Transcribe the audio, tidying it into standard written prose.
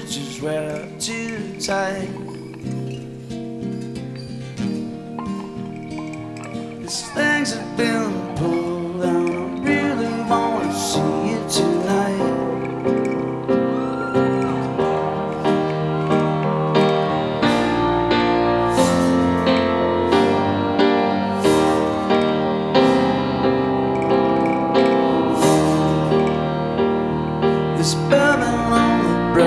stitches were too tight. These things have been pulled